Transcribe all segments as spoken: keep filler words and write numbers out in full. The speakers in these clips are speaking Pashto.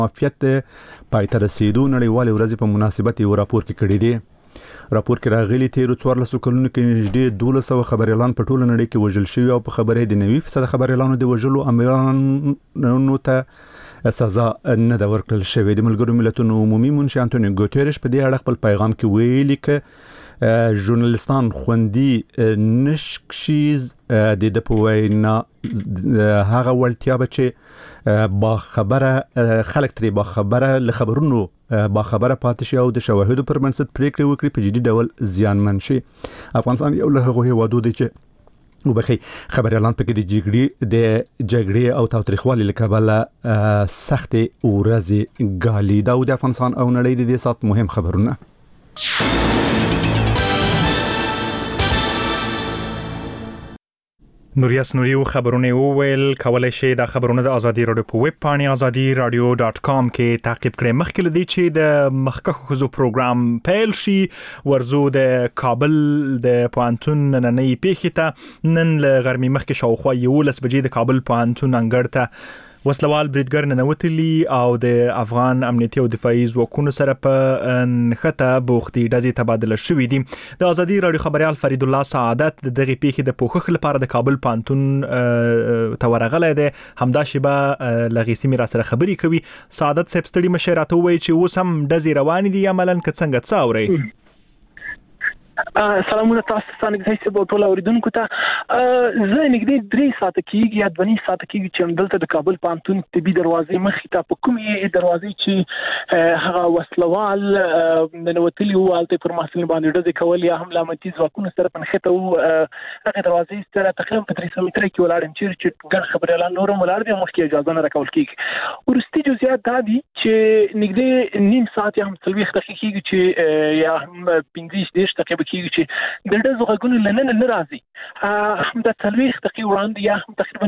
معافیت پای ته رسیدو نړیوال ورځ په مناسبت یو راپور کې کړی دی. راپور کې راغلي تیر څوارلس کلونو کې نږدې دولس سوه خبريالان په ټوله نړۍ کې وژل شوي او په خبرې د نوي فیصد خبريالانو د وژلو امرانو ته سزا نه دا ورکړل شوې. د ملګرو ملتونو عمومي منشي انټونیو ګوتيريش په دې اړه خپل پیغام کې ویلي ک ژورنالستان خوندي نشکشیز د د پوینا هغه ولتیا بچي با خبره خلک تری با خبره له خبرونو با خبره پاتې شي او د شواهدو پر بنسټ پریکړې وکړي په جدي ډول زیانمن شي. افغانستان یو له هغه هیوادو دی چې وبخي خبريالان پکې د جګړې د جګړې او تاوتریخوالي لکبله سخت ورځي غالي دا د افغانستان او نړۍ د دې سات مهم خبرونه. نوریاس نوریو خبرونه وویل کولای شي د خبرونه د ازادي رادیو په ویب پاڼې ازادي رادیو ډاټ کام کې تعقیب کړئ. مخکې لدی چې د مخکخو خزو پروګرام پیل شي ورزو د کابل د پوهنتون نننۍ پیښې ته نن له غرمې مخکې شاوخوا یولس بجې د کابل پوهنتون انګړ ته وسلوال بریدګر ننوتلی او د افغان امنیتي او دفاعي ځواکونو سره په نخته بوختي ډزې تبادله شوې دي. د ازادي رادیو خبريال فرید الله سعادت د دغه پیښې د پوښښ لپاره د کابل پوهنتون تورغلې ده همدا شیبه لغیسی میرا سره خبري کوي. سعادت صاحب ستړي مشراته وایي چې اوس هم ډزې روان دي عملاً که څنګه څه اوري؟ سلامونه تاسو ته نږدې په ټول اوریدونکو ته زه نږدې درې ساعته کېږي یا دوه نیم ساعته کېږي چې دلته د کابل پوهنتون طبي دروازې مخې ته په کومې دروازې چې هغه وسلوال ننوتلي وو هلته پر محصلین باندې ډزې کول یا هم له امنیتي ځواکونو سره په نښته وو. هغه دروازې سره تقریبا په درې سوه متره کې ولاړ یم چې ګڼ خبريالان نور هم ولاړ دي مخکې اجازه نه راکول کېږي. وروستي جزئیات دا دي چې نږدې نیم ساعت یا هم څلوېښت دقیقې کېږي چې یا هم پنځه دېرش دقیقې کېږي چې د ډزو غږونه لنن نه راځي. هم د څلوېښت دقیقې وړاندې یا هم تقریبا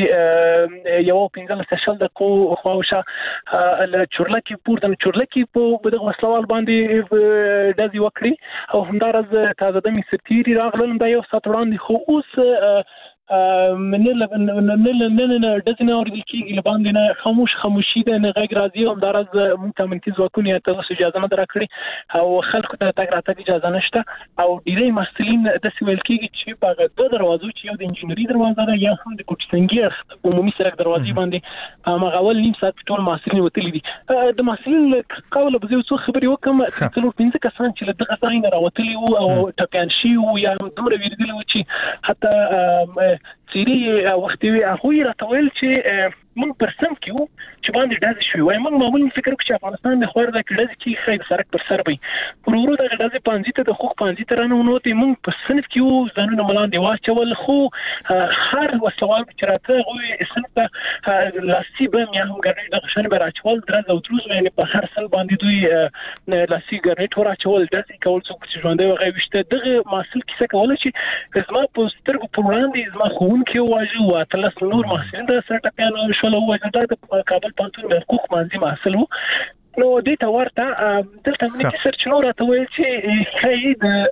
په یو پنځلس شل دقیقو خواوشا له چورلکې پورته چورلکې په دغه وسلوال باندې ډزې وکړي او همدارز تازه دمې سرتیري راغلل دا یو ساعت وړاندې خو اوس من نه نه نه نه دځنه اوریدل کېږي لباندې نه خاموش خاموشي ده نه غږ راځي او همدارز مونږ ته منتي ځواکونه ته اجازه نه درکړي او خلکو ته تګ راتګ اجازه نشته او ډیری محصلین د سویل کېږي چې په دوه دروازو چې یو د انجینری دروازه ده یا هم د کوټسنګي عمومي سړک دروازې باندې مغول نیم ساعت ټول محصلین وتلي دي. د محصلین قوله به څو خبرې وکم څلور پنځه کسان چې دغه ځای نه راوتلي وو او ټکان شي او یا دومره ویریدل و چې حتی سيري وختي هغه راټول چې من پرسنټ کیو چې باندې داز شوی وای من معمولا فکر وکړ چې افغانستان د خور د کډز کې خیر سرک پر سر وي ورورو د داز پانځي ته د خو پانځي تر نه نو ته من پرسنټ کیو ځانونه ملان دی واچول خو هر وسوال چې راته غوي سنت لاسي به یا هم ګرځي د شنه براچول درز او تروز یعنی په هر سل باندې دوی لاسي ګرځي تور اچول د کول څو چې ژوندې وغه وشته دغه ماسل کیسه کول چې زما په سترګو پر وړاندې زما خون کې واجو اتلس نور محسن د سره ټکانو شول او د کابل پانتون د حقوق منځي محصل نو دې ته ورته دلته مې سرچ نو راته ویل چې خی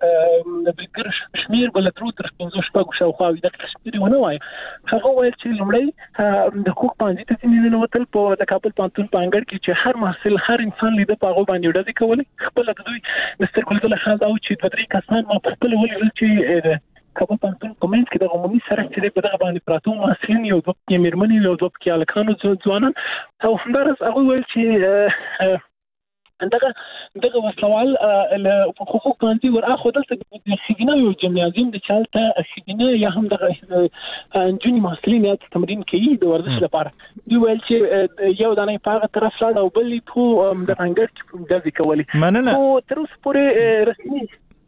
د بګر شمیر بل تر تر پنځه شپږ شاوخوا د تشکیل ونه وای هغه ویل چې لمړی د حقوق منځي ته نه وتل په د کابل پانتون پانګړ کې چې هر محصل هر انسان لیده په هغه باندې ډزې کولې خپل د دوی مستر کولدل خاص او چې د درې کسان ما خپل ولې چې کابل پانتون کومنټ کې د عمومي سره چې په دغه باندې پراتو محصلین یو دوه کې میرمنې یو دوه کې الکانو ځوانان او همدارس هغه ویل چې دغه دغه وسلوال له حقوق منځي ورأخذ دلته د خدینه یو جمعیازم د چالتہ خدینه یا هم دغه جونی محصلین یا تمرین کوي د ورزش لپاره دی ویل چې یو دانه په طرف لاړ او بل په د انګړ کې د ځکولې مننه او تر اوسه پورې رسمي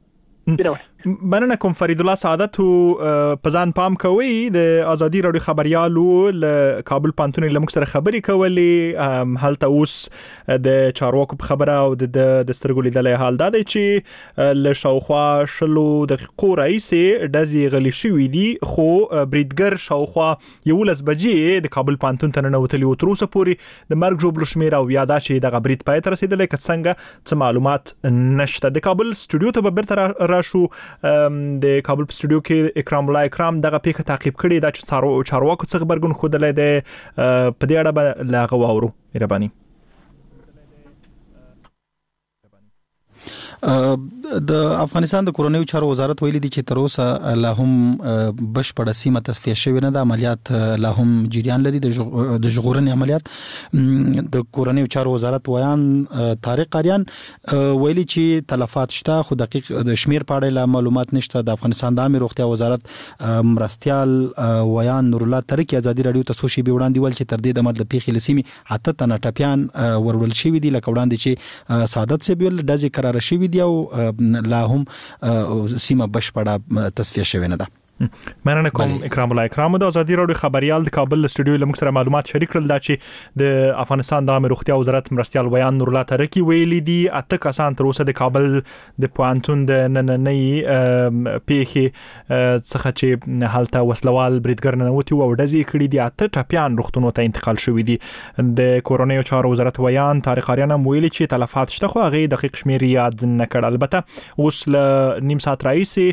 مننه کوم فرید الله سعادت په ځان پام کوي د ازادي رادیو خبريالو له کابل پانتون له موږ سره خبري کولې هلته اوس د چارواکو په خبره او د د سترګو لیدلې حال دا دی چې له شاوخوا شلو دقیقو رئیس دزي غلي شوې دي خو بریدګر شاوخوا یولس بجې د کابل پانتون ته نه وتلی او تر اوسه پورې د مرګ جوړ شمیر او یادا چې د برید پای ته رسیدلې که څنګه څه معلومات نشته. د کابل سټوډیو ته به بیرته راشو. د کابل په سټوډیو کې اکرام الله اکرام دغه پیښه تعقیب کړي دا چې چارواکو څخه خبرګون خوده لیدي په دې اړه به لاغه واورو مهرباني. د افغانستان د کورونیو چارو وزارت ویلي دی چې تر اوسه لا هم بشپړه سیمه تصفیه شوې نه ده، عملیات لا هم جریان لري. د ژغورنې عملیات د کورونیو چارو وزارت ویان طارق اریان ویلي چې تلفات شته، خو دقیق د شمیر په اړه معلومات نشته. د افغانستان د عامه روغتیا وزارت مرستيال ویان نور الله ترکی ازادي رادیو ته سوشي به وړاندې ول چې تر دې د مدل پیخي لسیمي اته تنه ټپيان ورول شوی دي، لکه وړاندې چې سعادت سی بیل دزي قرار شوی دی او لا هم سیمه بشپړه تصفیه شوی نه ده. مننه کوم اکرام الله اکرام. د ازادي رادیو خبريال د کابل استودیو لمک سره معلومات شریک کړل دا چې د افغانستان د عامه روغتیا وزارت مرستيال ویان نور الله ترکی ویلي دي اته کسان تر اوسه د کابل د پوانتون د نننۍ پیخي څخه چې حالت وسلوال بریدګر نه وتی او دزي کړي دي، اته ټپيان روغتونو ته انتقال شوی دي. د کورونیو چارو وزارت ویان طارق اریان ویلي چې تلفات شته، خو هغه دقیق شمیر یاد نه کړ. البته اوس ل نیم ساعت رئیسي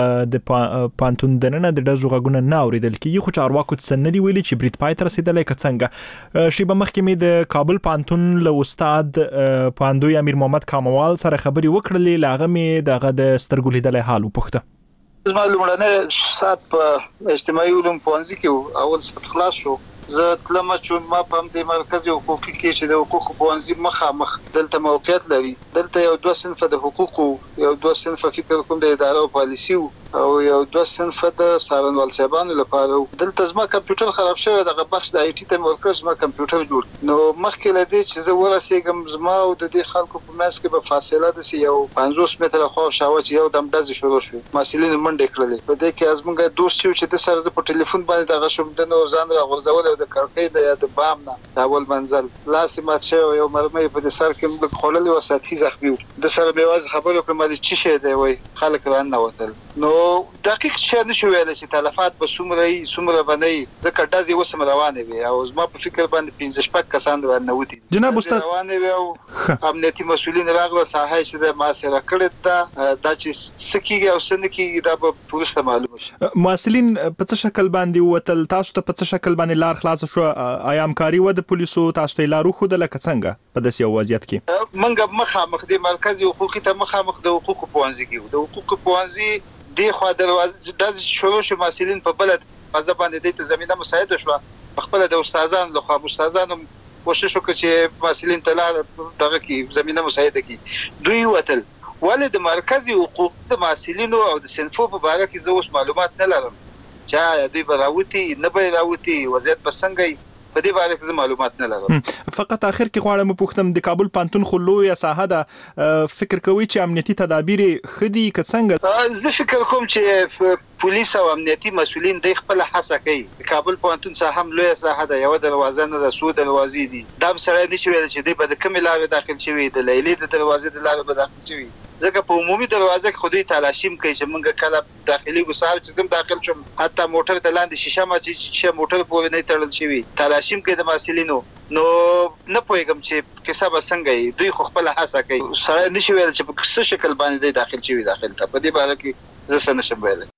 د پوانتون دننه د دزو غږونه نه اوریدل کیږي، خو چارواکو څه نه دی ویلي چې برید پای ته رسیدلې که څنګه. شی به مخکې مې د کابل پانتون له استاد پاندوی امیر محمد کاموال سره خبري وکړلې، لاغه مې دغه د سترګو لیدلې حال وپوښته. زما لومړنۍ ساعت په اجتماعي علوم پوهنځي کې اول ساعت خلاص شو، زه تلم چې ما په دې مرکز حقوقي کې چې د حقوق پوهنځي مخامخ دلته موقعیت لري. دلته یو دوه صنفه د حقوقو، یو دوه صنفه فکر کوم د اداره او پالیسي او یو دوه صنفه د سارنوال صاحبانو لپاره. دلته زما کمپیوټر خراب شوی، دغه بخش د آی ټي ته ورکړ، زما کمپیوټر جوړ نو مخکې لدی چې زه ورسېږم زما او د دې خلکو په منځ کې به فاصله د یو پنځوس متره خو شاوه چې یو دم دزې شروع شو. مسلې منډه کړلې په دې کې ازمنګ دوست چې د سره په ټلیفون باندې دغه شوم د نو ځان راغورځول د کړکۍ د یاد بام نه د اول منزل لاسه مات شو، یو مرمۍ په دې سر کې موږ خولل او ساتي زخمي د سره به واز خبرو کوم چې شه دی وای خلک ران نه وتل. نو دقیق څه نشو ویل چې تلفات به څومره څومره باندې ځکه دازي وسم روانه وي او زما په فکر باندې پنځه شپږ کسان روانه وتی. جناب استاد روانه وي او امنیتي مسولین راغله ساحه چې د ما سره کړی دا د چې سکیږي او سنکیږي دا به پولیسه معلومه شي. مسولین په څه شکل باندې وتل؟ تاسو ته په څه شکل باندې لار خلاص شو؟ ایام کاری و د پولیسو تاسو ته لارو خو د لکه څنګه په داسې وضعیت کې؟ منګه مخامخ د مرکز حقوقي ته مخامخ د حقوق پوهنځي کې د حقوق پوهنځي د خو دروازه د شروع شو مسولین په بلد فاز باندې د زمينه مساعده شو. خپل د استادانو له خوا استادانو کوشش وکړي چې مسولین ته لار دغه کې زمينه مساعده کړي. دوی وتل ولې د مرکز حقوق د مسولینو او د سنفو په اړه کې زه اوس معلومات نه لرم چې دوی براوتی نه به راوتی وضعیت بسنګي په دې اړه کې معلومات نه لرم. فقط اخر کې غواړم پوښتم د کابل پانتون خلو یا ساحه ده فکر کوي چې امنیتي تدابیر خدي که څنګه؟ زه فکر کوم چې پولیس او امنیتي مسولین د خپل حساسه کوي. کابل پانتون ساحه هم لوی ساحه ده، یو دروازه نه ده، څو دروازې دي. دا سره نشي ویل چې د بد کم لارې داخل شوی د لیلې د دروازې د لارې داخل شوی، ځکه په عمومي دروازه کې خودي تلاشیم کوي چې موږ کله داخلي ګسار چې زم داخل شوم حتی موټر ته لاندې شیشه ما چې موټر پورې نه تړل شوی تلاشیم کوي د مسولینو. نو نه پوهیږم چې کیسه به څنګه دوی خو خپل حساسه کوي، سره نشي ویل چې په څه شکل باندې داخل شوی داخل ته په دې اړه کې زه څه نشم ویل.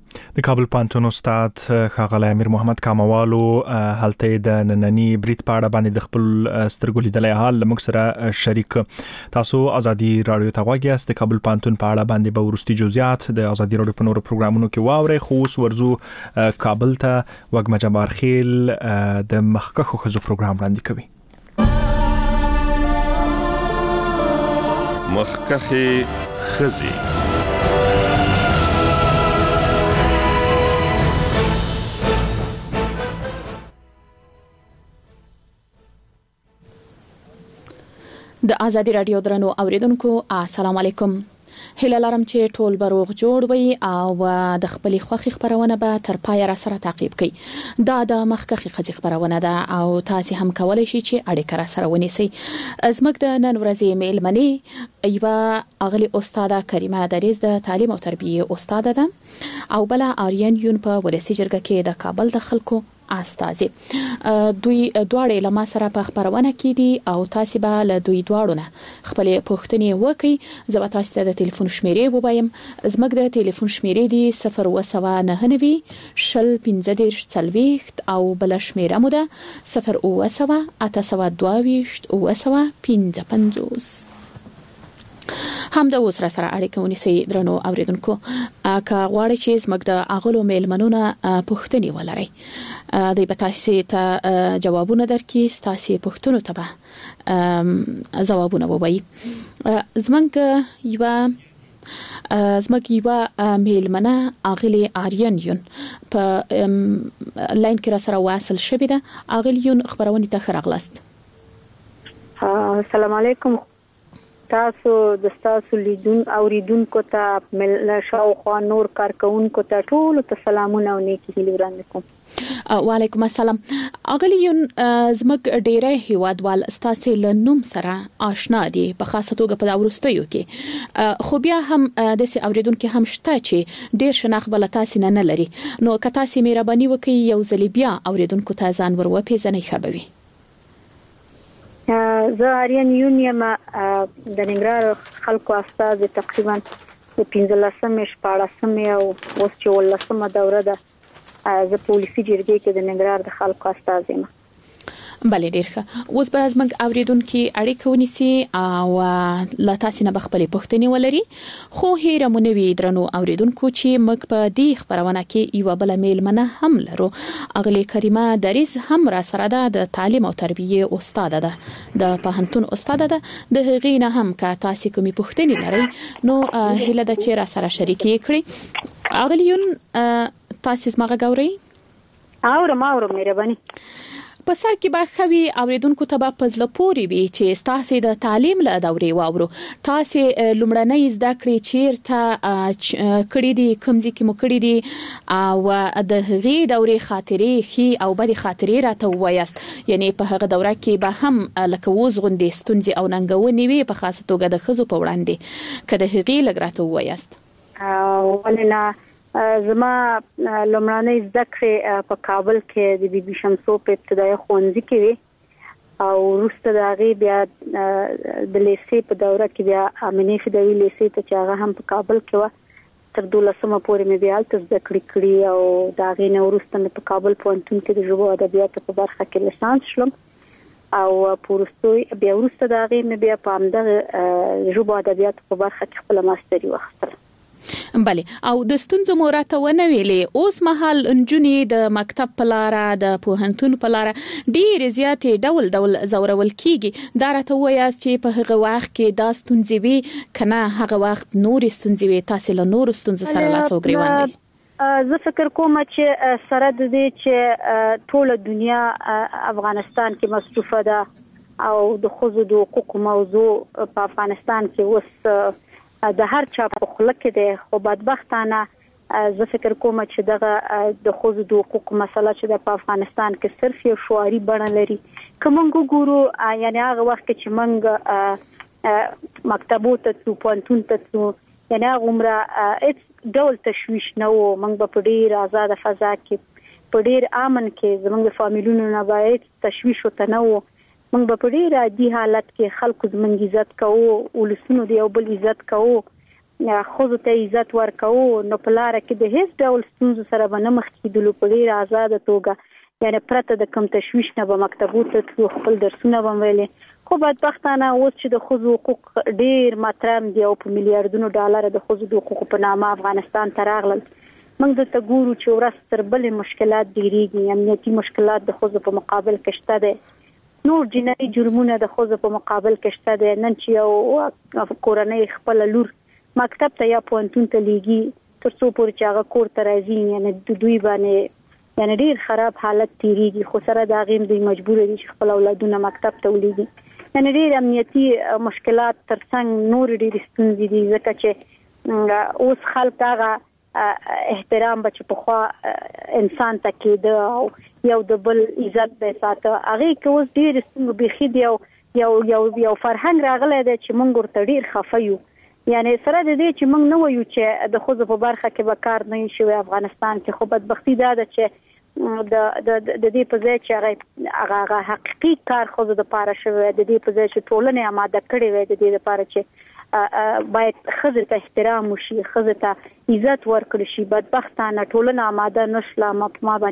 د کابل پانتون استاد ښاغلی امیر محمد کاموالو هلته د نننی برید په اړه باندې د خپل سترګو لیدلې حال موږ سره شریک. تاسو ازادي رادیو ته غواړئ است د کابل پانتون په اړه باندې به ورستي جزئیات د ازادي رادیو په نورو پروګرامونو کې واورئ، خو اوس ورزو کابل ته وګمه جبار خیل د مخکخو خزو پروګرام وړاندې کوي. مخکخه خزي د ازادي رادیو درنو اوریدونکو السلام علیکم. هیله لرم چې ټول بروغ جوړ وي او د خپل خوخي خبرونه به تر پای را سره تعقیب کړئ. دا د مخکخي خزي خبرونه ده او تاسو هم کولای شئ چې اړیکه را سره ونیسئ. زموږ د نن ورځې میلمنې ایوه اغلی استاده کریمه دریز د تعلیم او تربیه استاده ده او بل آریان یون په ولسی جرګه کې د کابل د خلکو استازي. دوی دواړه لمه سره په خبرونه کې دي او تاسو به له دوی دواړو نه خپل پوښتنې وکړئ. زه به تاسو ته د ټلیفون شمیرې ووایم. زموږ د ټلیفون شمیرې دي صفر اوه نهه نوي شل پنځه دېرش څلوېښت او بل شمیره مو ده صفر اوه اته سوه دوه ویشت اوه سوه پنځه پنځوس. هم د اوس را سره اړیکه ونیسي درنو اوریدونکو که غواړئ چې زموږ د اغلو میلمنونه پوښتنې ولرئ د بتاسي ته جوابونه درکې تاسو پوښتنو ته به جوابونه ووایي زموږ یو زموږ یو میلمنه اغلی آریان یون په لاین کې را سره واصل شوی ده اغلی یون خبرونه ته خراغلاست. السلام علیکم تاسو د تاسو لیدون اوریدونکو ته مل شاوخوا نور کارکونکو ته ټول ته سلامونه او نیکی هیلې وړاندې کوم. وعلیکم السلام. اغلیون زموږ ډیره هیوادوال ستاسو له نوم سره آشنا دي په خاصه توګه په داورستیو کې خو بیا هم د سي اوریدونکو هم شته چې ډیر شناخت بل تاسو نه لري نو که تاسو مهرباني وکړئ یو ځل بیا اوریدونکو ته ځان ور وپیژنئ خبري. زه آریان یونیم د ننګرهار خلکو استاد تقریبا د پنځلسمې شپاړسمې او اوس چې ولسمه دوره ده زه پولیسي جرګې کې د ننګرهار د خلکو استاد یم. بله ډیر ښه. اوس به زموږ اوریدونکو اړیکه ونیسي او لا تاسو نه بخپلې پوښتنې ولري خو هیره مونوي درنو اوریدونکو چې موږ په دې خبرونه کې یو بل میلمنه هم لرو. اغلی کریمه دریز هم را سره ده د تعلیم او تربیه استاد ده د پوهنتون استاد ده د هغې نه هم که تاسو کومې پوښتنې لرئ نو هیله ده چې را سره شریکې کړئ. اغلیون تاسو زما غوړی اورم اورم مهرباني په سر کې به خوي اوریدونکو ته په پزله پوری وي چې تاسو د تعلیم له دورې واورو تاسو لومړنۍ زده کړې چیرته کړې دي کومځي کې مو کړې دي او د هغې دورې خاطرې خي او بدې خاطرې راته وایاست یعنی په هغه دوره کې به هم لکه وز غوندې ستونزې او ننګونې وي په خاصه توګه د خزو په وړاندې کده هغې لګ راته وایاست. ولنا زما لومړنۍ زده کړې په کابل کې د بي بي شمسو په ابتدایي ښوونځي کې وي او وروسته د هغې بیا د لیسې په دوره کې بیا امینې فدوي لیسې ته چې هغه هم په کابل کې وه تر دولسمه پورې مې بیا هلته زده کړې کړي او د هغې نه وروسته مې په کابل پوهنتون کې د ژبو ادبیاتو په برخه کې لیسانس شلم او په وروستو بیا وروسته د هغې مې بیا په همدغه ژبو ادبیاتو په برخه کې خپله ماستري واخیستله. بله او د ستونزو موراته ونه ویلې اوس مهال انجونې د مکتب په لاره د پوهنتون په لاره ډیر زیاتې ډول ډول زورول کیږي دا راته وایاست چې په هغه وخت کې دا ستونزې وي کنه هغه وخت نور ستونزې وي تاسو له نور ستونزو سره لاس او ګریوان وي. زه فکر کوم چې سره د دې چې ټوله دنیا افغانستان کې مصروفه ده او د ښځو د حقوقو موضوع په افغانستان کې اوس د هر چا په خوله کې دی خو بدبختانه زه فکر کوم چې دغه د ښځو د حقوقو مسله چې د په افغانستان کې صرف یو شعاري بڼه لري که موږ وګورو یعنی هغه وخت چې موږ مکتبو ته ځو پوهنتون ته ځو یعنی هغه عمره هېڅ ډول تشویش نه و موږ به په ډېر آزاده فضا کې په ډېر امن کې زموږ د فامیلونو نه به هېڅ تشویش ورته نه و موږ به په ډېر عادي حالت کې خلکو زموږ عزت کوو ولسونو د یو بل عزت کوو ښځو ته عزت ورکوو نو په لاره کې د هیڅ ډول ستونزو سره به نه مخ کېدلو په ډېره آزاده توګه یعنی پرته د کوم تشویش نه به مکتبو ته تلو خپل درسونه به ویلې خو بدبختانه اوس چې د ښځو حقوق ډېر مطرح دي او په میلیارډونو ډالر د ښځو د حقوقو په نامه افغانستان ته راغلل موږ دلته ګورو چې ورځ تر بلې مشکلات ډېرېږي امنیتي مشکلات د ښځو په مقابل کې شته دی نور جنایي جرمونه د ښځو په مقابل کې شته دی نن چې یو کورنۍ خپله لور مکتب ته یا پوهنتون ته لیږي تر څو پورې چې هغه کور ته راځي یعنی د دوی باندې یعنی ډېر خراب حالت تېرېږي خو سره د هغې دوی مجبوره دي چې خپل اولادونه مکتب ته ولیږي یعنی ډېر امنیتي مشکلات تر څنګ نور ډېرې ستونزې دي ځکه چې اوس خلک هغه احترام به چې پخوا انسان ته کېده او یو د بل عزت به ساته هغې کې اوس ډېرې ستونزې بیخي د یو یو یو یو فرهنګ راغلی دی چې موږ ورته ډېر خفه یو یعنی سره د دې چې موږ نه وایو چې د ښځو په برخه کې به کار نه شوی افغانستان کې خو بدبختي دا ده چې د د د دې په ځای چې هغه هغه حقیقي کار ښځو دپاره شوی د دې په ځای چې ټولنې اماده کړې وی د دې لپاره چې باید ښځې ته احترام وشي ښځې ته عزت ورکړل شي بدبختانه ټولنه اماده نشله ما په ما باندې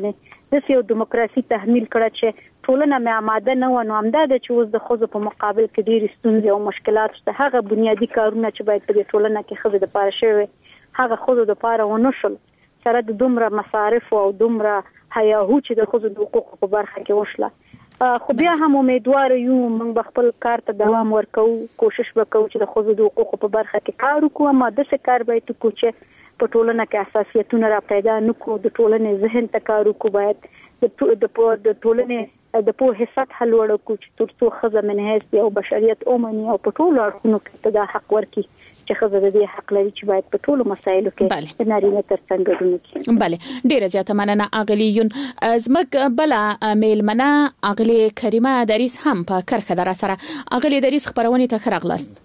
د یو دیموکراسي تحمیل کړه چې ټولنه مې آماده نه و، نو همدا د چې اوس د خزو په مقابل کې ډېری ستونزې او مشکلات شته. هغه بنیادی کارونه چې باید په ټولنه کې خزو د پاره شوی هغه خزو د پاره ونه شول، سره د دومره مصارف او دومره هیاهو چې د خزو د حقوقو په برخه کې وشله. خو بیا هم امیدوار یو موږ خپل کار ته دوام ورکو، کوشش وکړو چې د خزو د حقوقو په برخه کې کار وکړو، اما د څه کار باید وکړو چې په ټولنه کې اساسیتونه را پیدا نکړو، د ټولنې ذهن ته کار وکړو، باید د د ټولنې د په سطح لوړ کړو چې ترڅو خزه منهز او بشریت اومني او په ټولو اړخونو کې د حق ورکړي چې خزه د دې حق لري چې باید په ټولو مسایلو کې د نارینه ترڅنګ ګډون وکړي. بله، ډیره زیاته مننه اغلیون. زمک بلا میلمنه اغلی کریمه دریس هم په کرخه در سره. اغلی دریس خبرونه ته خرغلاست.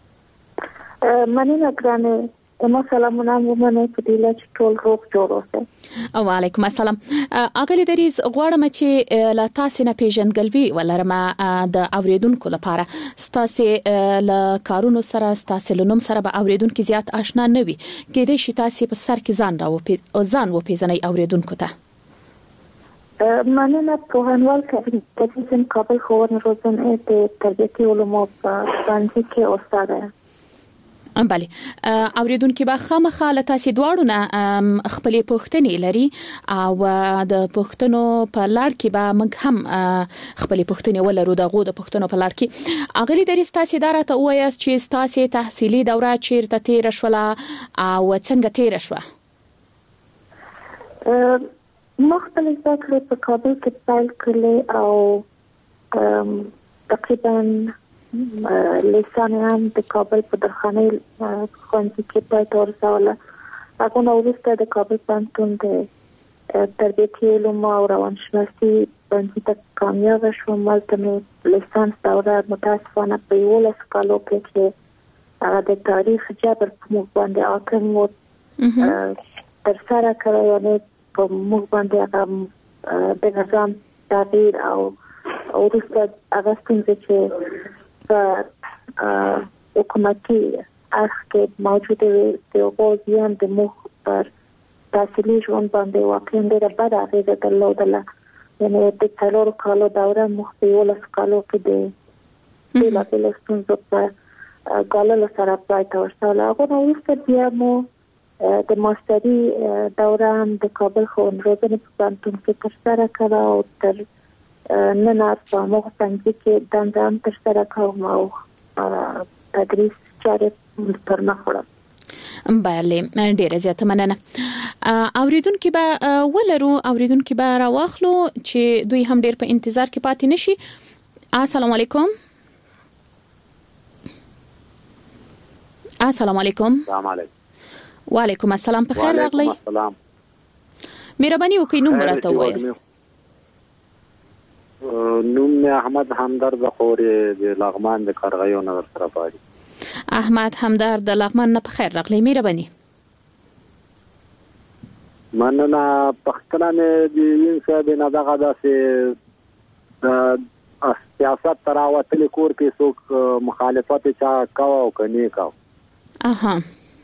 مننه ګرانه، ما سلامونه مونږه په دې لچ ټول روغ جوړ اوسه. وعلیکم السلام. اغلی دریس غواړم چې لا تاسو نه پیژنګلوي ولرم د اوریدونکو لپاره. ستاسو ل کارونو سره ستاسو لنوم سره به اوریدونکو زیات آشنا نه وي، کېدای شي تاسو په سر کې ځان راو او ځان و پیژنئ اوریدونکو ته. مننه پوهنوال کابل کابل خورن روزنه د تربیتي علومو په باندې کې استاد یم. بله، اوریدونکو به خامخا له تاسو دواړو نه خپلې پوښتنې لري او د پوښتنو په لړ کې به موږ هم خپلې پوښتنې ولرو. دغه د پوښتنو په لړ کې اغلی دریس تاسو اداره ته وایي چې تاسو تحصیلي دوره چیرته تیر شوله او څنګه تیر شوه؟ مختلف ځکه په کابل کې پیل کړل او تقریبا لیسانیان د کابل په درخانه ښوونځي کې پای ته ورسوله. هغه نو وروسته د کابل پوهنتون د تربیتي علومو او روانشناسي ښوونځي ته کامیاب شوم. هلته مې لیسانس دوره متاسفانه په یولس کالو کې چې هغه د تاریخ جبر په موږ باندې حاکم و ترسره کړی، یعنې په موږ باندې هغه د نظام تغییر او وروسته هغه ستونزې چې په حکومتي اړخ کې موجوده وي د اوبوزیان د مخ پر تحصیلي ژوند باندې واقعا ډېره بده اغېزه درلودله. یعنې د څلورو کالو دوره مخ په یولس کالو کې د بېلابېلو ستونزو په ګاللو سره پای ته ورسوله. هغه نه وروسته بیا مو د ماستري دوره هم د کابل ښوونځي روزنې په پوهنتون کې ترسره کړه او تر نن په موږ څنګه کې دنده هم ترسره کوم او تدریس چارې پر مخ وړم. بله، ډیره زیاته مننه. اوریدونکو به ولرو اوریدونکو به راواخلو چې دوی هم ډیر په انتظار کې پاتې نشي. السلام علیکم. السلام علیکم. السلام علیکم. وعلیکم السلام. په خیر راغلی. السلام. مهرباني وکړئ نوم راته ووایاست. نوم مې احمد همدرد خورې د لغمان د کارغیو نه سره پاري. احمد همدرد د لغمان نه په خیر راغلی. مهرباني. مننه. پښتنه مې د یین صاحب نه دغه داسې د سیاست تراوتل کور کې څوک مخالفت چا کاوه او کني کاوه. اها.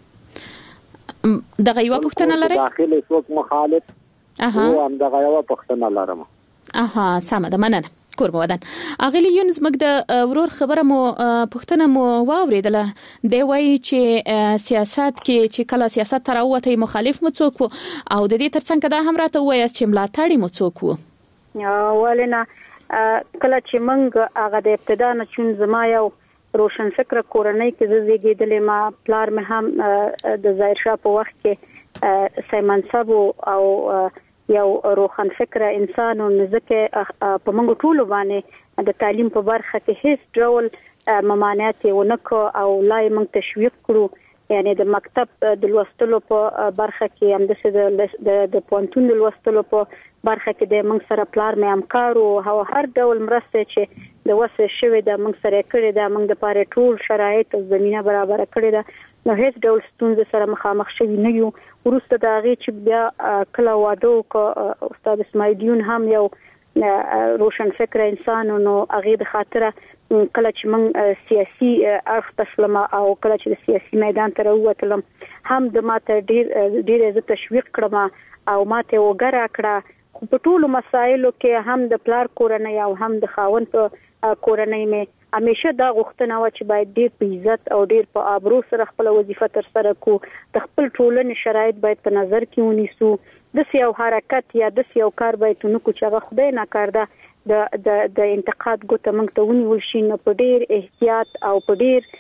دغه یو پښتنه لري؟ داخلي څوک مخالف. اها. او هم دغه یو پښتنه لرم. اها، سمه ده، مننه. قربان ودان. اغلی یونس مګ د ورور خبره مو پښتنه مو واوریدله. دی وایي چې سیاست کې چې کله سیاست تر اوته مخالف مو څوک او د دې ترڅنګ دا هم راته وایي چې ملاتړي مو څوک وو. ولنه کله چې موږ هغه د ابتدا نه چون زما یو روشن فکر کورنۍ کې زیږیدلې، ما پلار مې هم د ظاهر شاه په وخت کې سیمنصب او یو روخن فکر انسان او ځکه په موږ ټول باندې د تعلیم په برخه کې هیڅ ډول ممانعت ونکو او لای موږ تشویق کړو. یعنی د مکتب د لوستلو په برخه کې هم د د پوهنتون د لوستلو په برخه کې د موږ سره پلار مې همکار او هر ډول مرسته چې د وسه شوی د موږ سره کړی د موږ د پاره ټول شرایط او زمينه برابر کړی ده. نو هیڅ ډول ستونزې سره مخامخ شوی نه یو. ورسته د هغه چې بیا کله واده او استاد اسماعیلیون هم یو روشن فکر انسان نو هغه د خاطره کله چې من سیاسي اړخ تسلم او کله چې د سیاسي میدان ته راووتلم هم د ماته ډیر ډیر ز تشویق کړم او ماته وګرا کړه. په ټولو مسایلو کې هم د پلار کورنۍ او هم د خاوند کورنۍ مې همیشه دا غوښتنه و چې باید ډیر په عزت او ډیر په آبرو سره خپل وظیفه تر سره کو، د خپل ټولنې شرایط باید په نظر کې ونیسو، د سیاو حرکت یا د سیاو کار باید نو کو چې هغه خدای نه کار ده د د د انتقاد ګوته موږ ته ونیول شي، نو په ډیر احتیاط او په ډیر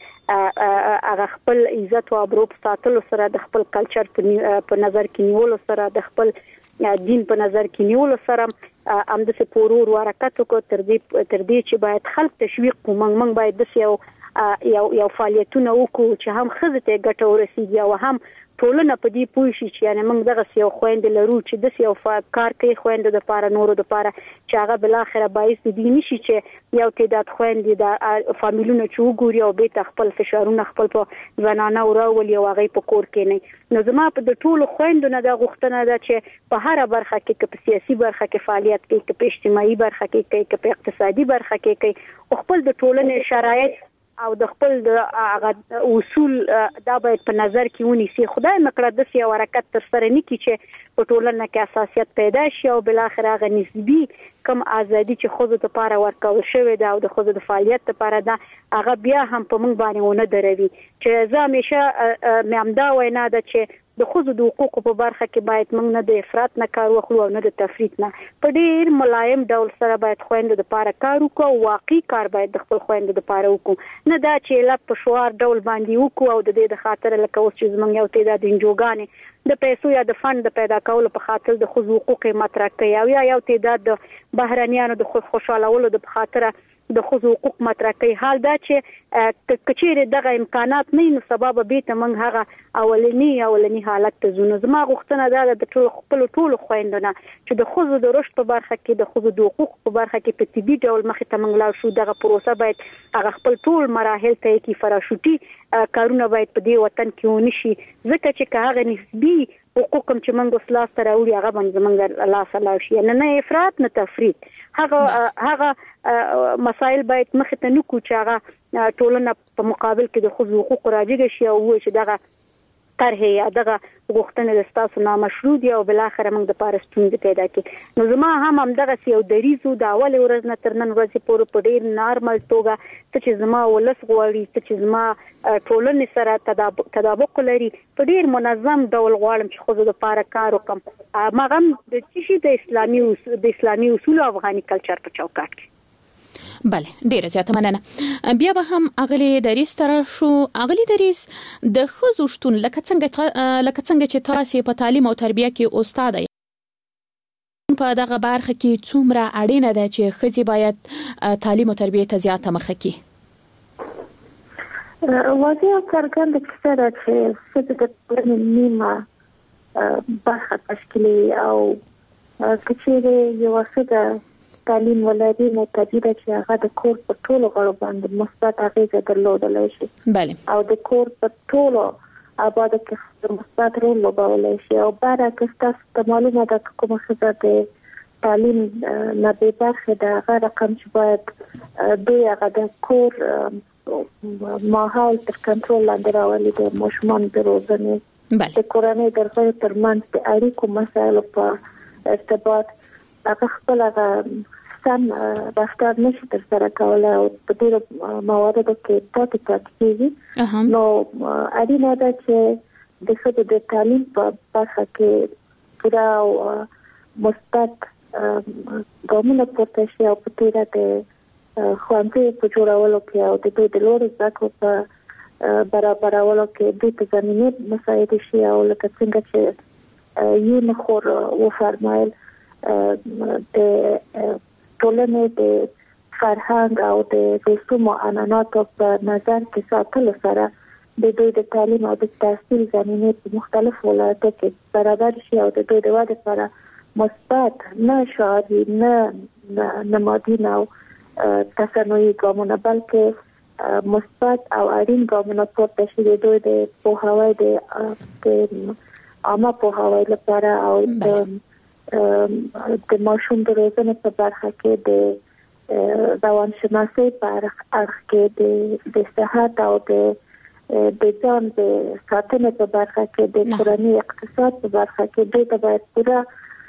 هغه خپل عزت او آبرو په ساتلو سره، د خپل کلچر په نظر کې نیولو سره، د خپل دین په نظر کې نیولو سره ام د سپورور حرکت کو تر دې تر دې چې باید خلک تشویق کو، موږ موږ باید د یو یو یو فعالیتونه وکړو چې هم خزه ته ګټه ورسیږي او هم ټولنه په دې پوه شي چې یعنی موږ دغه یو خويند لرو چې د یو کار کوي خويند د پاره نورو د پاره چې هغه بل اخره باعث دي نشي چې یو تعداد خويند د فامیلونو چې وګوري او به خپل فشارونه خپل په زنانه او راول یو هغه په کور کې نه. نو زما په د ټولو خويندونو د غوښتنه ده چې په هر برخه کې په سیاسي برخه کې فعالیت کوي، په اجتماعي برخه کې کوي، په اقتصادي برخه کې کوي، او خپل د ټولنې شرایط او د خپل د اصول دا باید په نظر کې ونیسي. خدای مکړه د سیاو حرکت تر سره نه کی چې په ټولنه کې اساسیت پیدا شي او بل اخر هغه نسبی کم ازادي چې خود ته لپاره ورکول شوی دا او د خود د فعالیت لپاره دا هغه بیا هم په موږ باندې ونه دروي چې زه همیشه مېمدا وینا ده چې د خود د حقوقو په برخه کې باید موږ نه د افراط نه کار وکړو او نه د تفریط نه، په ډیر ملایم ډول سره باید خويند د لپاره کار وکړو، واقعي کار باید د خپل خويند د لپاره وکړو، نه دا چې لا په شوار ډول باندې وکړو او د دې د خاطر لکه اوس چې زمونږ یو تعداد انجوګانې د پیسو یا د فند پیدا کولو په خاطر د خود حقوق مطرح کوي او یا یو تعداد د بهرانيانو د خود خوشالولو د خاطر د خود حقوق مطرح کوي. حال دا چې کچېره دغه امکانات نه نو سبب به ته موږ هغه اولنی اولنی حالت ته زونه. زما غوښتنه ده د ټول خپل ټول خويندونه چې د خود د رشد په برخه کې د خود د حقوق په برخه کې په طبي ډول مخې ته موږ لا شو دغه پروسه باید هغه خپل ټول مراحل ته کې فراشوټي کارونه باید په دې وطن کې ونشي، ځکه چې هغه نسبی حقوق کوم چې موږ وسلاس تر اوري هغه باندې موږ الله صلاح شي، نه نه افراط نه تفریط. هغه هغه مسائل باید مخ ته نکو چې هغه ټولنه په مقابل کې د خود حقوق راځي شي او چې دغه طرح یا دغه غوښتنه د تاسو نامشروع دي او بل اخر موږ د پاره ستونزې پیدا کړي. نو زما هم هم دغه یو دریزو د اول ورځ نه تر نن ورځې پورې په ډیر نارمل توګه چې زما ولس غواړي چې زما ټولنې سره تطابق لري په ډیر منظم ډول غواړم چې خو د پاره کار وکم. ما هم د چې د اسلامي د اسلامي اصول او افغاني کلچر په چوکاټ کې. بله ډیره زیاته مننه. بیا به هم اغلی دریس تر شو. اغلی دریس د خزو شتون لکه څنګه لکه څنګه چې تاسو په تعلیم او تربیه کې استاد یې په دغه برخه کې څومره اړینه ده چې خزي باید تعلیم او تربیه ته زیاته مخه کړي؟ واضح څرګند کیسه ده چې څه د ټولنې نیمه برخه تشکیلي او کچېره یو څه تعلیم ولري نو طبیعي چې هغه د کور په ټولو غړو باندې مثبت اغیزه درلودلی شي. بله. او د کور په ټولو اباده کې مثبت رول لوبولی شي او برعکس تاسو ته معلومه ده چې کومه ښځه د تعلیم نه بې برخې ده هغه رقم چې باید دوی هغه د کور ماحول تر کنټرول لاندې راولي د ماشومانو د روزنې د کورنۍ د غړو ترمنځ د اړیکو مسایلو په ارتباط هغه خپل هغه سم رفتار نشي تر سره کولای او په ډېرو مواردو کې پاتې پاتې کېږي. نو اړینه ده چې د ښځو د تعلیم په برخه کې پوره او مثبت ګامونه پورته شي او په توګه د ښوونځیو په جوړولو کې او د دوی د لوړو زده کړو په برابرولو کې دوی ته زمینې مساعده شي او لکه څنګه چې یو نخور وفرمایل د ټولنې د فرهنګ او د رسوم او عنعناتو په نظر کې ساتلو سره د دوی د تعلیم او د تحصیل زمینې په مختلفو ولایتو کې برابر شي او د دوی د وده لپاره مثبت نه شعاري نه نه مادي نه تصنعي ګامونه بلکې مثبت او اړین ګامونه پورته شي د دوی د پوهاوی د عامه پوهاوی لپاره او د د ماشوم د روزنې په برخه کې د روانشناسۍ په اړه کې د صحت او د د ځان د ساتنې په برخه کې د کورنۍ اقتصاد په برخه کې د باید پوره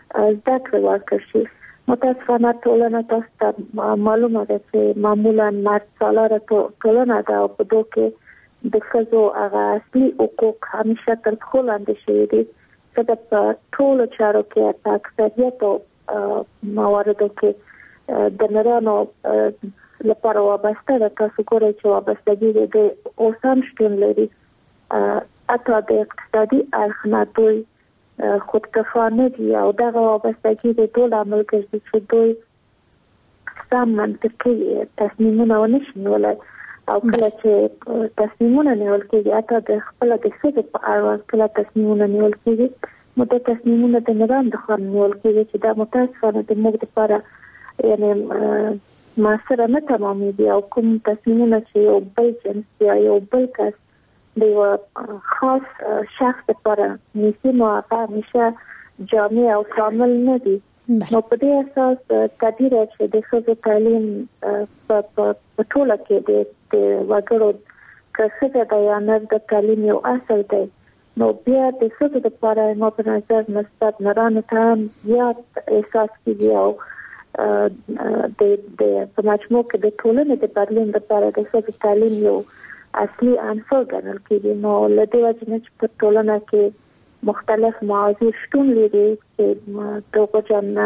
زده کړې ورکړل شي. متاسفانه ټولنه تاسو ته معلومه ده چې معمولا مرد سالاره ټولنه ده او په دوی کې د ښځو هغه اصلي حقوق همیشه تر پښو لاندې شوي دي چې په ټولو چارو کې په اکثریتو مواردو کې د نرانو لپاره وابسته ده. تاسو ګورئ چې وابستګي د اوسم شتون لري. اته د اقتصادي اړخ نه دوی خودکفانه دي او دغه وابستګي د ټول عمل کوي چې دوی سم منطقي تصمیمونه ونشي نیولای او کله چې تصمیمونه نیول کېږي اته د خپل د څه په اړه کله تصمیمونه نیول کېږي نو د تصمیمونه د نظام د خان نیول کېږي چې دا متاسفانه د موږ لپاره یعنی ماسره نه تمامېږي او کوم تصمیمونه چې یو بل جنس یا یو بل کس د یو خاص شخص لپاره نیسي نو هغه همیشه جامع او کامل نه دي. نو په دې اساس تدبیر چې د ښځو تعلیم په ټوله کې د وګړو کسه د یانر د تعلیم یو اصل دی. نو بیا د ښځو لپاره نو په نظر مثبت نرانه ته یا احساس کیږي او د د په مجموع کې د ټولنې د بدلون لپاره د ښځو تعلیم یو اصلي عنصر ګڼل کېږي. نو له دې وجې نه چې په ټولنه کې مختلف موضوع شتون لري چې د وګړو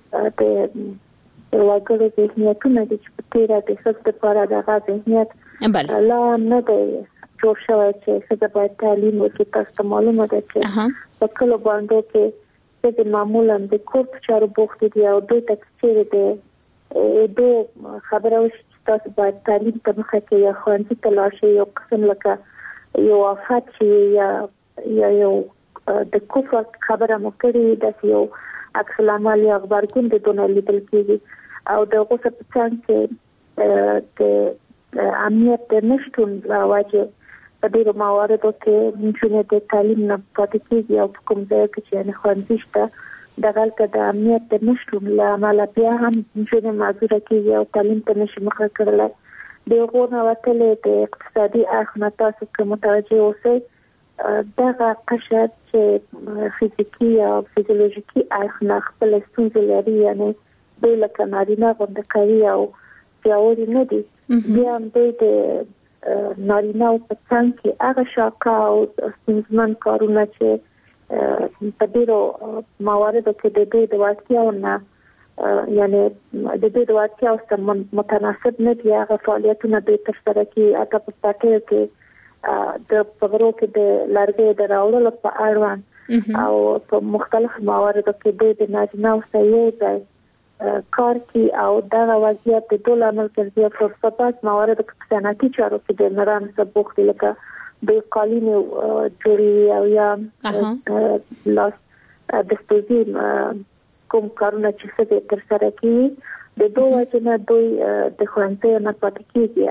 د وګړو ذهنیتونه چې په تیره د ښځو لپاره دغه ذهنیت لا نه دی جوړ شوی چې ښځه باید تعلیم وکړي. تاسو ته معلومه ده چې په کلو باندې کې ښځې معمولا د کور په چارو بوختې دي او دوی ته چې د دو خبره وشي تاسو باید تعلیم ته مخه کې یا ښوونځي ته لاړ شئ یو قسم لکه یو آفت چې یا یا یو د کفر خبره مو کړې د یو عکس العمل یا خبرګون د دونه لیدل کېږي او د غوسه په څنګ کې د امنیت نشټون لا واجب په دې مواردو کې ممکنه د تعلیم نه پاتې کېږي او کوم ځای کې چې نه ښوونځي شته دغلته د امنیت د نشټون له امله بیا هم ممکنه معذوره کېږي او تعلیم ته نشي مخه کړلی. د هغو نه وتلې د اقتصادي اړخ نه تاسو که متوجه اوسئ دغه قشر چې فزیکي یا فزیولوژیکي اړخ نه خپل ستونزې لري یعنی دوی لکه نارینه غوندې قوي او پیاوړي نه دي بیا هم دوی د نارینه په څنګ کې هغه شاقه او ستونزمن کارونه چې په ډیرو مواردو کې د دوی د وړتیاو نه یعنی د دوی د وړتیاو سره متناسب نه دي هغه فعالیتونه دوی ترسره کوي. اته په پټیو کې د پغرو کې د لرګي د راوړلو په اړوند او په مختلف مواردو کې دوی د ناجناو سره یو ځای کار کوي او دا وضعیت د ډول عمل کوي په سپاس مواردو کې صنعتي چارو کې د نران څخه بوختي لکه د قالین جوړي او یا لاس د ستوزي کوم کارونه چې څه تر سره کوي د دوه وجنه دوی د ښوونځي نه پاتې کیږي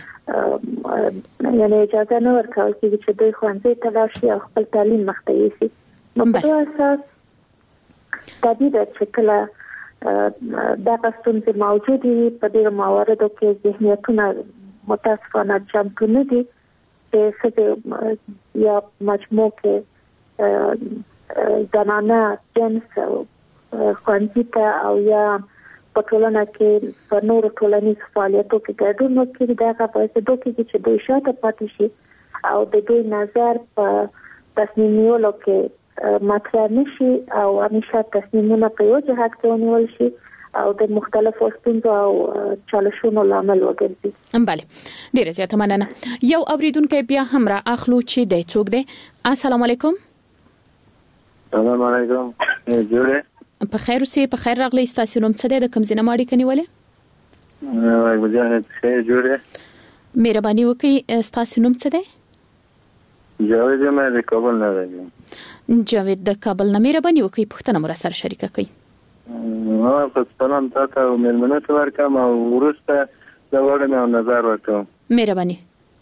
او یعنی اجازه نه ورکول کیږي چې دوی ښوونځي ته لاړ شي او خپل تعلیم مخته یوسي. نو په دې اساس تدبیر چې کله دا ستونزې موجود دي په دې مواردو کې ذهنیتونه متاسفانه چمتو نه دي چې څه یا مجموع کې زنانه جنس ښوونځي ته او یا په ټولنه کې په نورو ټولنیزو فعالیتونو کې ګډون وکړي دغه په څه کې چې دوی شاته پاتې شي او د دوی نظر په تصمیم نیولو کې مطرح نشي او همیشه تصمیمونه په یو جهت کې ونیول شي او د مختلفو ستونزو او چالشونو لامل وګرځي. بله ډیره زیاته مننه. یو اوریدونکو بیا هم را اخلو چې د څوک دی. السلام علیکم. السلام علیکم. جوړه په خیر اوسې په خیر راغلی. تاسو نوم څه دی د کوم ځای نه ماړی کنيولې؟ وای مجاهد خیر جوړه. مهرباني وکړئ تاسو نوم څه دی؟ جاوید مې د کابل نه راځم. جاوید د کابل نه مهرباني وکړئ پوښتنه مو سره شریک کړئ. نو په سلام تاسو مېلمنه ته ورکم او ورسته دا وړم او نظر ورکوم. مهرباني.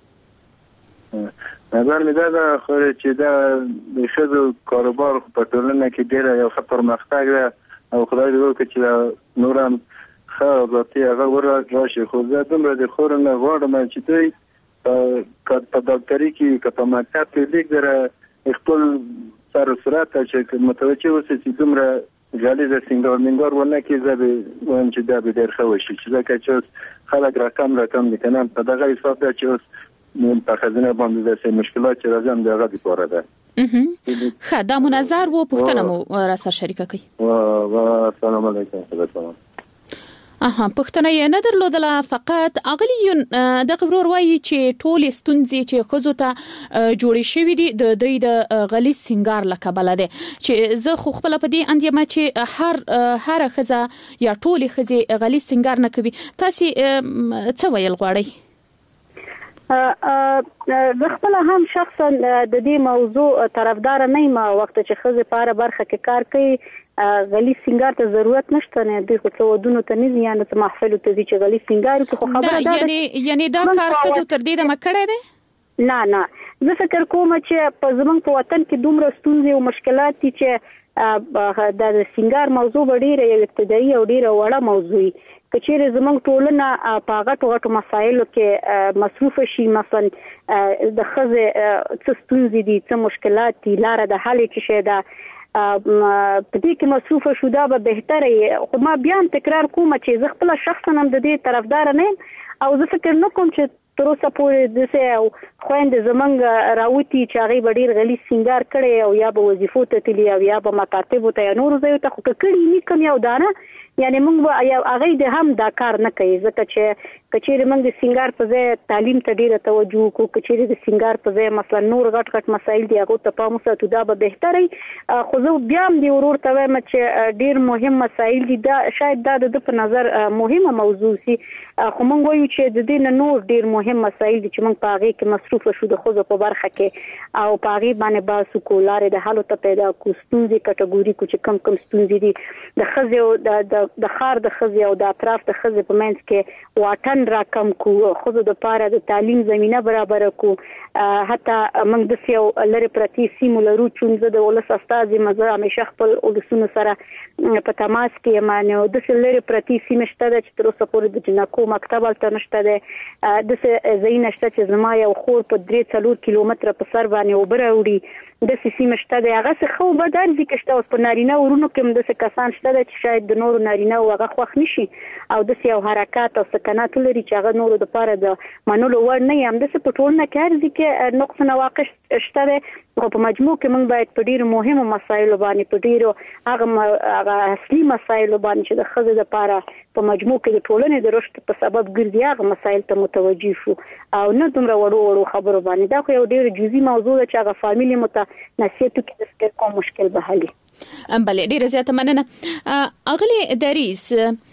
نظر مې دا خو چې دا د شذو کاروبار په ټولنه کې ډېر یو خطر مختګ ده او خدای دې وکړي چې نورم خاصه هغه ورغاشي خو زه دومره د خورنه غواړم چې دوی په ډاکټري کې په مکتب کې لیک دره خپل سر سرعت چې متوجه اوسې چې دومره غالي د سنگار منګار ونه کې زبې وان چې دا به ډېر ښه وشي چې ځکه چې خلک رقم رقم لیکنه په دغه حساب دی چې اوس نن په خزانه باندې د مشکلات چې راځم دغه لپاره ده. ښه دا منظر وو پښتنه مو را سره شریکه کوي. وا السلام علیکم. السلام. اها پښتنه یې نه درلودله فقط اغلی د غورور وایي چې ټول ستونزې چې خزو ته جوړې شوې دي د دوی د غلی سنگار لکبل ده چې زه خو خپل په دې اندیمه چې هر هر خزه یا ټول خزه غلی سنگار نه کوي. تاسو څه ویل غواړئ؟ زه خپل هم شخصا د دې موضوع طرفدار نه یم. وخت چې خزه په برخه کې کار کوي غلی سنگار ته ضرورت نشته نه دی خو څو ودونو ته نه یا نه محفل ته چې غلی سنگار خو خبره ده یعنی یعنی دا کار خزو تر دې د مکړه ده نه نه زه فکر کوم چې په زمونږ په وطن کې دومره ستونزې او مشکلات دي چې د سنگار موضوع ډیره یو ابتدایي او ډیره وړه موضوع کچېره زمونږ ټولنه په غټو غټو مسایلو کې مصروف شي. مثلا د خزه څه ستونزې دي څه مشکلات دي لاره د حل کې شه ده په دې کې مصروف شو دا به بهتره. خو ما بیا تکرار کوم چې زه خپل شخصا هم د دې طرفدار نه یم او زه فکر نه کوم چې تر اوسه پورې د څه خويند زمنګ راوتی چې هغه ډیر غلی سنگار کړي او یا به وظیفو ته تلی او یا به مکاتب ته نور ځای ته خو کړي نه کوم یو دانه یعنی موږ یا هغه د هم دا کار نه کوي ځکه چې کچېره موږ د سنگار په ځای تعلیم ته ډیره توجه کو کچېره د سنگار په ځای مثلا نور غټ غټ مسایل دی هغه ته پام وساتو دا به بهتري. خو زه بیا هم دی ورور ته وایم چې ډیر مهم مسایل دي دا شاید دا د په نظر مهمه موضوع سي خو موږ وایو چې د دې نور ډیر مهم مسایل دي چې موږ په هغه کې مصروف شو د خوځو په برخه کې او په هغه باندې باسو کولاره د حالو ته پیدا کو ستونزې کټګوري کو چې کم کم ستونزې دي د خزه د د خار د خزه او د اطراف د خزه په منځ کې واټن راکم کو خزه د پاره د تعلیم زمينه برابر کو حتی موږ د سیو لری پرتی سیمو لرو چې د ولس استاد مزه همیشه خپل ولسونو سره په تماس کې مانه د سلری پرتی سیمه شته چې تر اوسه پورې د جنکو مکتب الته نشته ده د زین نشته چې زما یو خور په درې څلور کیلومتر په سر باندې وبراوړي د سیمه شته ده هغه څه خو به درځي کې شته اوس په نارینه ورونو کې د څه کسان شته چې شاید د نور نارینه هغه خوښ نشي او د سیو حرکت او سکنات لري چې هغه نور د پاره د منلو ور نه یم د څه په ټول نه کارځي کې نقص نه واقع شته ده. په مجموع کې موږ باید په ډیرو مهمو مسایلو باندې په ډیرو هغه هغه اصلي مسایلو باندې چې د خزه د پاره په مجموع کې د ټولنې د رشد په سبب ګرځي هغه مسایل ته متوجي شو او نه دومره وړو وړو خبرو باندې دا خو یو ډیر جزئی موضوع ده چې هغه فامیلی مت نصیحت کې د سکر کوم مشکل به حل ام بل ډیر زیاته مننه. اغلی دریس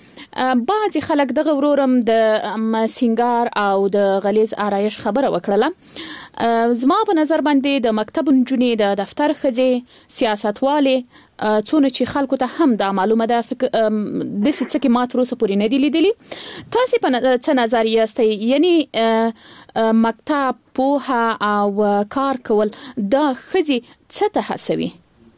بعضی خلک د غورورم د سنگار او د غلیظ آرایش خبره وکړه. زما په نظر باندې د مکتب نجونې د دفتر خزه سیاستواله څونه چې خلکو ته هم دا معلومه ده د څه چې ما تر اوسه پورې نه دی لیدلی. تاسو په څه نظر یاستئ یعنی مکتب پوها او کار کول د خزي څه ته هڅوي؟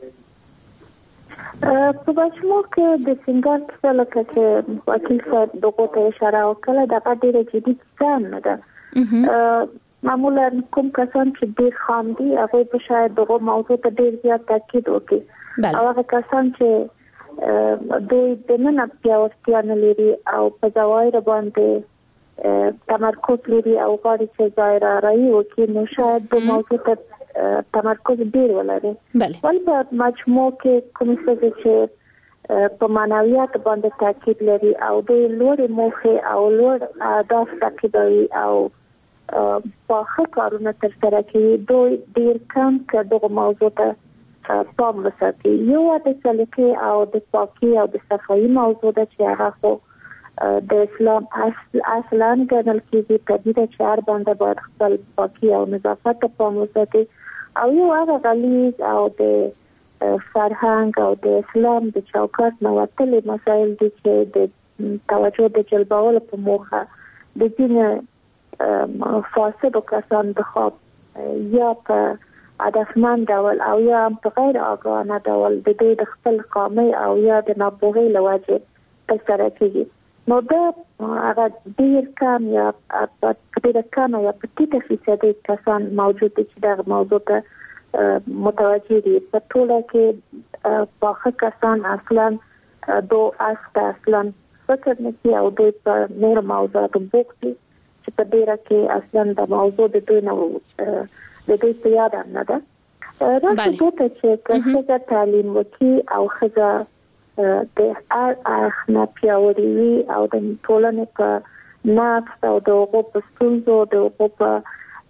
په مجموع کې د سنگار څخه لکه چې وکیل صاحب دغه ته اشاره وکړه دا ډېر جدي ځان نه ده. معمولا کوم کسان چې ډېر خام دي هغه په شاید دغه موضوع ته ډېر زیات تاکید وکړي او هغه کسان چې دوی د نن پیاوړتیا نه لري او په ظواهر باندې تمرکز لري او غواړي چې ظاهر راي وکړي نو شاید د موضوع ته تمرکز ډیر ولري. ولې په مجموع کې کوم څه چې په معنویات باندې تاکید لري او د لوړ موخه او لوړ اهداف تاکیدوي او په ښه کارونه ترسره کوي دوی ډیر کم کډو موضوع ته پام وساتي. یو د سلیقې او د پاکي او د صفایي موضوع ده چې هغه خو د اسلام اصل اصلا ګڼل کېږي په دې چې هر باندې باید خپل پاکي او نظافت ته پام وساتي او یو هغه غلیظ او د فرهنګ او د اسلام د چوکاټ نه وتلي مسایل دي چې د توجه د جلبولو په موخه د دین فاسد کسان د خاط یا په عادتمن ډول او یا په غیر آگاهانه ډول د دوی د خپل قامي او یا د ناپوهۍ لوجه ترسره کیږي. نو دا هغه ډیر کم یا په ډیر کم یا په ټیټه فیصدي کسان موجود دي چې دا موضوع ته متوجه دي. په ټوله کې پاخه کسان اصلا دو است اصلا فکر نکي او دوی په نور موضوعاتو بوختي چې په ډیره کې اصلا د موضوع د دوی نو د دوی په یاد نه ده. راځي ته چې کله تعلیم وکي او خزه د هر اخنا پیاوړي وي او د ټولنې په نفس او د هغو په ستونزو د هغو په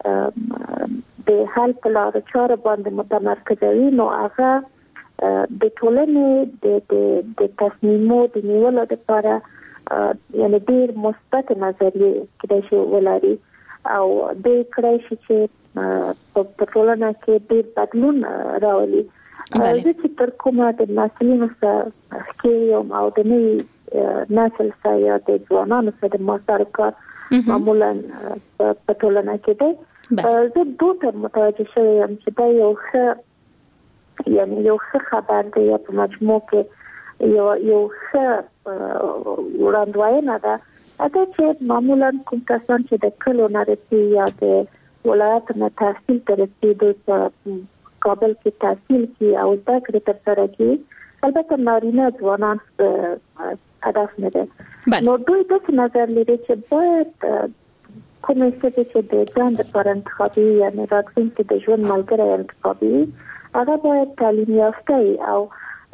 د حل په لاره چاره باندې متمرکز وي، نو هغه د ټولنې د د تصمیمو د نیولو لپاره یعنی ډیر مثبت نظریه کېدای شي ولري او د کړای شي چې په ټولنه کې ډیر بدلون راولي. زه چې تر کومه د مسلمانانو سره کې او د نوي نسل سره یا د ځوانانو سره د ماسره کار معمولا په ټولنه کې دی، زه دوه متوجه شوم چې دا یو ښه یعنی یو ښه خبر دی په مجموع کې یو یو ښه وړاندوینه ده دا چې معمولا کوم کسان چې د کلو نارسي یا د ولایت نه تحصیل ته رسیدو په کابل کې تحصیل کی او زده کړې ترسره کی، البته نارینه ځوانان هدف نه ده. نو دوی د نظر لري چې باید کومه څه چې د ځان لپاره انتخابي یا نه راتلونکي د ژوند ملګری انتخابي هغه باید تعلیم یافته او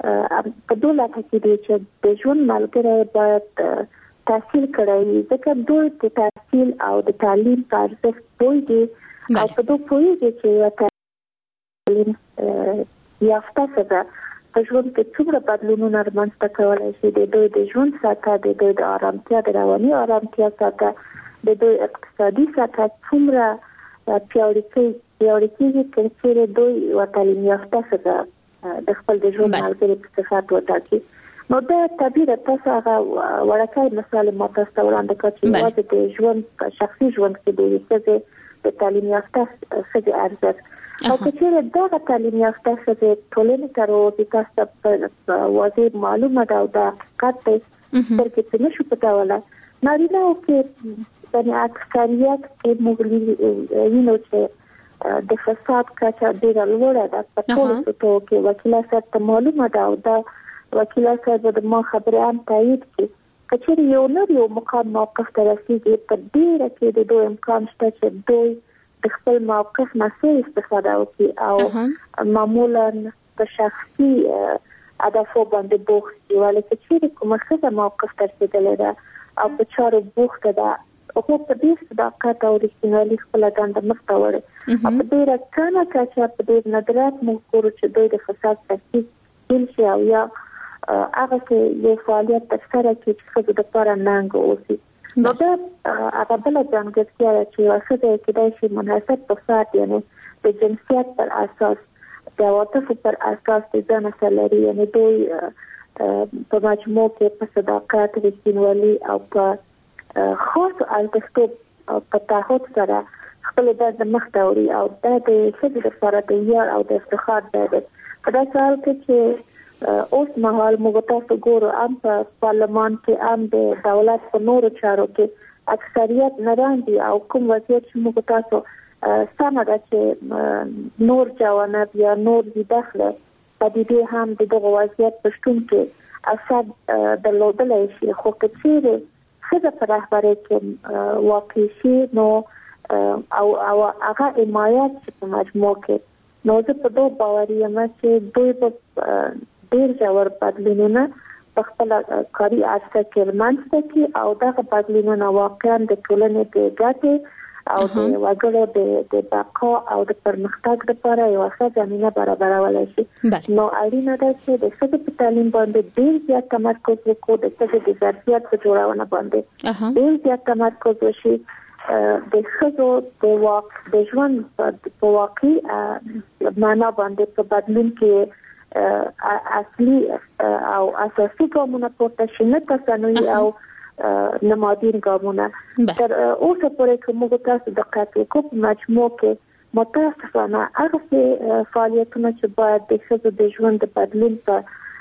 په دوله کې دي چې د ژوند ملګری باید تحصیل کړی، ځکه دوی د تحصیل او د تعلیم په ارزښت پوهیږي او په دوی پوهیږي چې تعلیم یافته څخه په ژوند کې څومره بدلونونه رامنځته کولای شي، د دوی د ژوند ساته، د دوی د آرامتیا د رواني آرامتیا ساته، د دوی اقتصادي ساته څومره پیاوړی پیاوړی کېږي چې دوی و تعلیم یافته څخه د خپل د ژوند ملګري په صفات وټاکي. نو دا تعبیر تاسو هغه ورکه مثال ما تاسو وړاندې کړی چې واځي د ژوند شخصي ژوند کې د څه د تعلیم یافته څه ارزښت او چې دا تعلیم یافته څه ټولنې ته راوځي تاسو په واځي معلومه ده او دا حقیقت دی چې څه نشو پټوله. نارینه او کې د اکثریت کې موږ وینو چې د فساد کچه ډیره لوړه ده په ټولو ټولو کې. وکیل صاحب ته معلومه ده او دا وکیل صاحب د ما خبره هم تایید کړي کچېر یو نور یو مقام موقف ته رسیدي په ډیره کې د دوی امکان شته چې دوی د خپل موقف نه څه استفاده وکړي او معمولا په شخصي هدفو باندې بوخت دي، ولې چې کومه څه موقف ته رسیدلې ده او په چارو بوخت ده او په دې صداقت او رښتینولي خپل دنده مخ ته وړي او په ډیره کمه کچه په دې ندرات موږ ګورو چې دوی د فساد تحقیق کوي او یا هغه کې یو فعالیت ترسره کوي چې د لپاره ننګ اوسي. نو دا هغه بل ځانګړتیا چې واسطه کې د شي مناسب فساد یعنی د جنسیت پر اساس د عواطفو پر اساس د ځان سره یعنی دوی په مجموع کې په صداقت رښتینولي او په خاص ارزښتو په تعهد سره خپل د مخ ته وړي او دا د څه د لپاره د یار او د افتخار ده. په دا حال کې چې اوس مهال موږ تاسو ګورو ام په پارلمان کې ام د دولت په نورو چارو کې اکثریت ناراضي او کوم وضعیت چې موږ تاسو سمه ده چې نور جوانب یا نور دي داخله په دې هم د دغه وضعیت په شتون کې اثر درلودلای شي، خو کچېره څه په رهبرۍ کې واقع شي نو او او هغه حمایت په مجموع کې نو زه په دوه باوري یم چې دوی په ډیر ژور بدلونونه په خپل کاري اساس کې رامنځته کوي او دغه بدلونونه واقعا د ټولنې د ګټې او د وګړو د د بقا او د پرمختګ لپاره یو ښه زمینه برابرولای شي. نو اړینه ده چې د ښځو په تعلیم باندې ډیر زیات تمرکز وکړو، د ښځو د ظرفیت په جوړونه باندې ډیر زیات تمرکز وشي، د ښځو د واک د ژوند په واقعي معنا باندې په بدلون کې اصلي او اساسي ګامونه پورته شي، نه تصنعي او نمادین ګامونه. تر اوسه پورې کوم تاسو د قطعي کوم مجموع کې متاسفانه هغه فعالیتونه چې باید د ښځو د ژوند بدلون په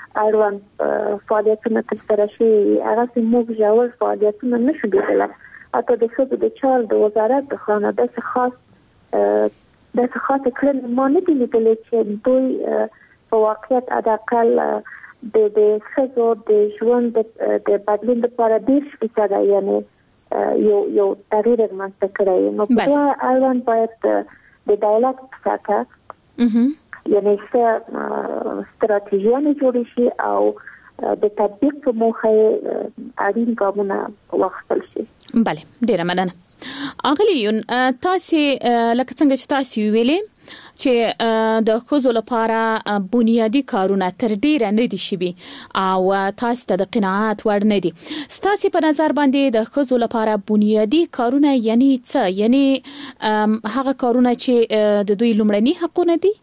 اړوند فعالیتونه ترسره شي هغه موږ ژور فعالیتونه نشو لیدلی. حتی د ښځو د چارو د وزارت د خانه داسې خاص داسې خاص کړنې ما نه دي لیدلې چې دوی په واقعیت اداکل د د خزو د ژوند د بدلون لپاره ډیر څه یعنی یو یو تغییر رامنځته کړی نو په اړوند باید د ډایلاګ څخه یعنی څه ستراتیژیانه جوړ شي او د تطبیق په موخه اړین ګامونه واخیستل شي. بله ډیره مننه. اغلیون تاسو لکه څنګه چې تاسو ویلې چې د خزو لپاره بنیادی کارونه تر ډیره نه دي شوي او تاسو ته د قناعت وړ نه دي. ستاسو په نظر باندې د خزو لپاره بنیادی کارونه یعنی څه؟ یعنی هغه کارونه چې د دوی لومړني حقونه دي؟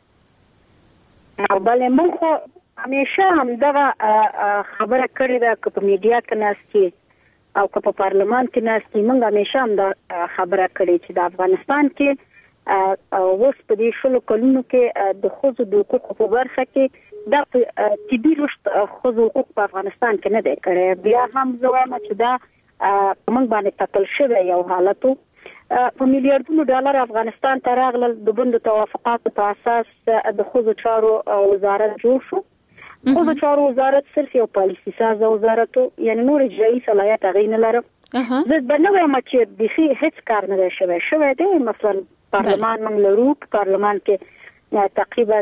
بله موږ همیشه هم دغه خبره کړې ده که په میډیا کې ناستي او که په پارلمان کې ناستي موږ همیشه هم دا خبره کړې چې د افغانستان کې اوس په دې شلو کلونو کې د خزو د حقوقو په برخه کې د طبي رشد خزو حقوق په افغانستان کې نه دی کړی. بیا هم زه وایم چې دا موږ باندې تکل شوی یو حالتو په میلیارډونو ډالر افغانستان ته راغلل د بندو توافقاتو په اساس د خزو چارو وزارت جوړ شو. خزو چارو وزارت صرف یو پالیسي ساز وزارت یعنی نور اجرایي صلاحیت هغه نه لري. زه به نه وایم چې د هیڅ کار نه شوی شوی دی. مثلا پارلمان موږ لرو، پارلمان کې تقریبا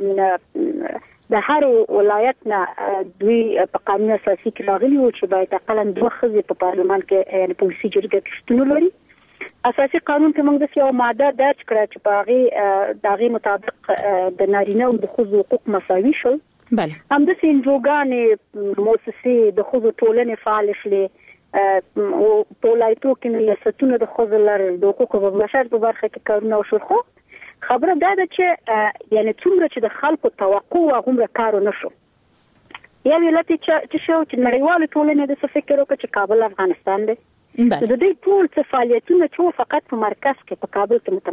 د هر ولایت نه دوی په قانون اساسي کې راغلي وو چې باید اقلا دوه ښځې په پارلمان کې یعنی پولیسي جرګه کې شتون ولري. اساسي قانون کې موږ د یو ماده درج کړه چې په هغه دغه مطابق د نارینه او د ښځو حقوق مساوي شول. بله هم د سنجوګانې مؤسسې د ښځو ټولنې فعال شلې او په ولایتو کې ریاستونه د ښځو لر د حقوقو په بشر په برخه کې کارونه وشول. خو خبره دا ده چې یعنی څومره چې د خلکو توقع هغومره کار نه شو. یا ویلته چې شو چې نړیوال ټولنې د څه فکر وکړي چې کابل افغانستان دی. د دې ټول څه فعالیتونه چې فقط په مرکز کې په کابل کې